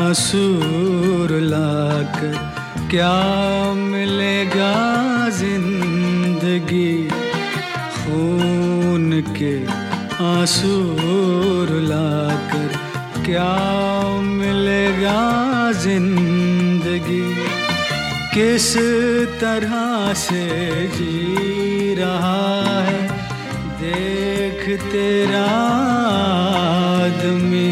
आंसू रुलाकर क्या मिलेगा जिंदगी। खून के आंसू रुलाकर क्या मिलेगा जिंदगी। किस तरह से जी रहा है देख तेरा आदमी।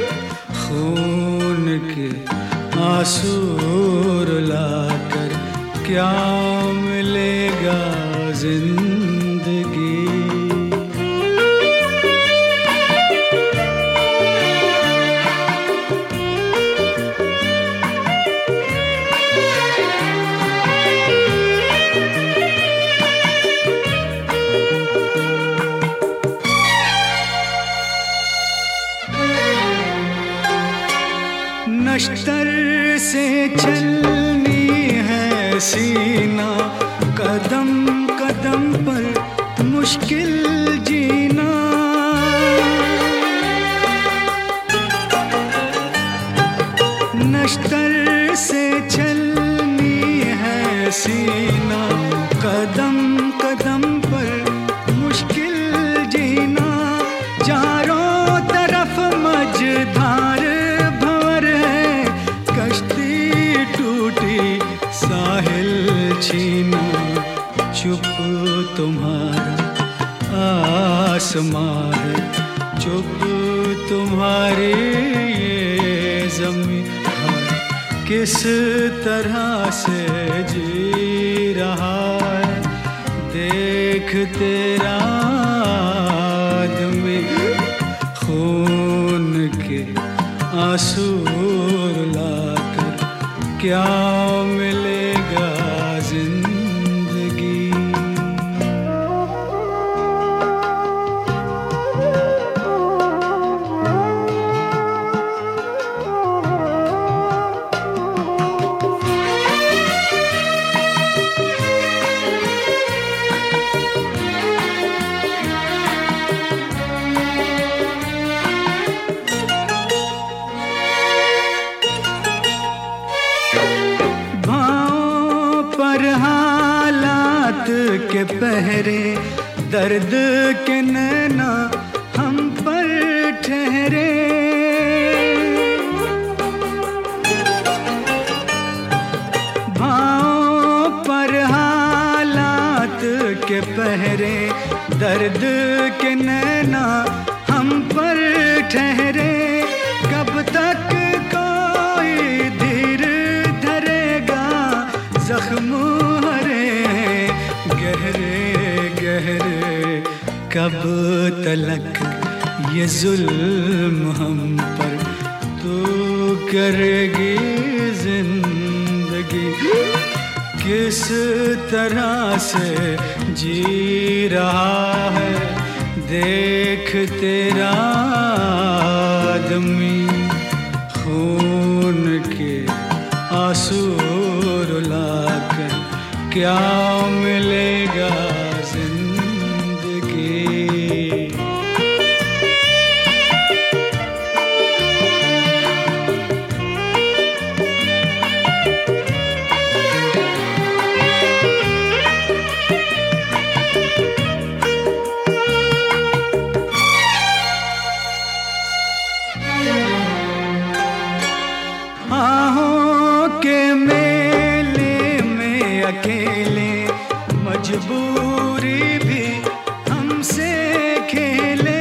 खून के आंसू रुलाकर क्या मिलेगा जिंदगी। नश्तर से चलनी है सीना, कदम कदम पर मुश्किल जीना। नश्तर से चलनी है सीना, कदम कदम पर मुश्किल जीना। चारों तरफ मझधार साहिल छीना। चुप तुम्हारा आसमां है, चुप तुम्हारी ये ज़मीं। किस तरह से जी रहा है देख तेरा आदमी। खून के आंसू रुलाकर क्या मिलेगा जिंदगी। हालात के पहरे दर्द के नैना हम पर ठहरे। भावों पर हालात के पहरे दर्द के नैना हम पर ठहरे। कब तक कोई धीर धरेगा, जख्म गहरे गहरे। कब तलक ये जुल्म हम पर तू करेगी जिंदगी। किस तरह से जी रहा है देख तेरा आदमी। खून के आंसू रुलाकर क्या मिलेगा जिंदगी। आहों के मेले में अकेले मजबूरी भी हमसे खेले।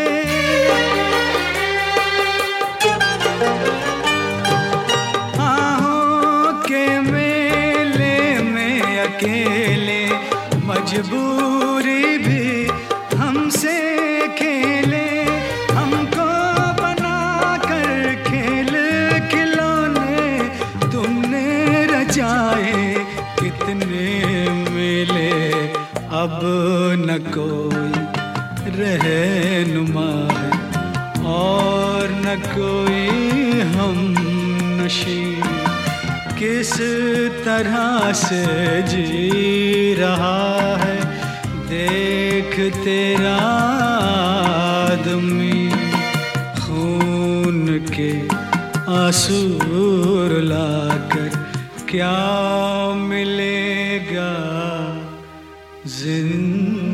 आहों के मेले में अकेले मजबूरी भी हमसे खेले। हमको बना कर खेल खिलौने तुमने रचाए कितने मेले। अब न कोई रहनुमा है और न कोई हम नशी। किस तरह से जी रहा है देख तेरा आदमी। खून के आंसू रुलाकर क्या मिलेगा जिंदगी